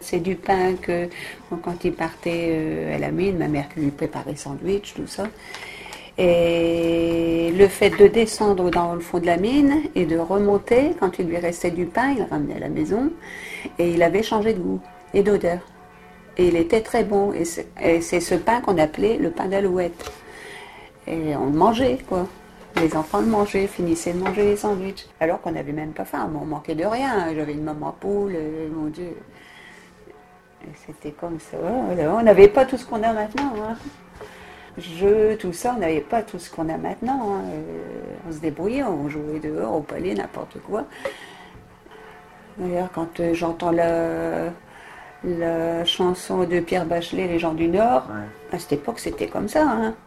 C'est du pain que, quand il partait à la mine, ma mère qui lui préparait sandwich, tout ça. Et le fait de descendre dans le fond de la mine et de remonter, quand il lui restait du pain, il le ramenait à la maison et il avait changé de goût et d'odeur. Et il était très bon. Et c'est ce pain qu'on appelait le pain d'Alouette. Et on le mangeait, quoi. Les enfants le mangeaient, finissaient de manger les sandwichs. Alors qu'on n'avait même pas faim, on manquait de rien. J'avais une maman poule, mon Dieu. Et c'était comme ça. On n'avait pas tout ce qu'on a maintenant. Hein. Jeux, tout ça, on n'avait pas tout ce qu'on a maintenant. Hein. On se débrouillait, on jouait dehors, au palais, n'importe quoi. D'ailleurs, quand j'entends la chanson de Pierre Bachelet, Les gens du Nord, Ouais. à cette époque, c'était comme ça. Hein.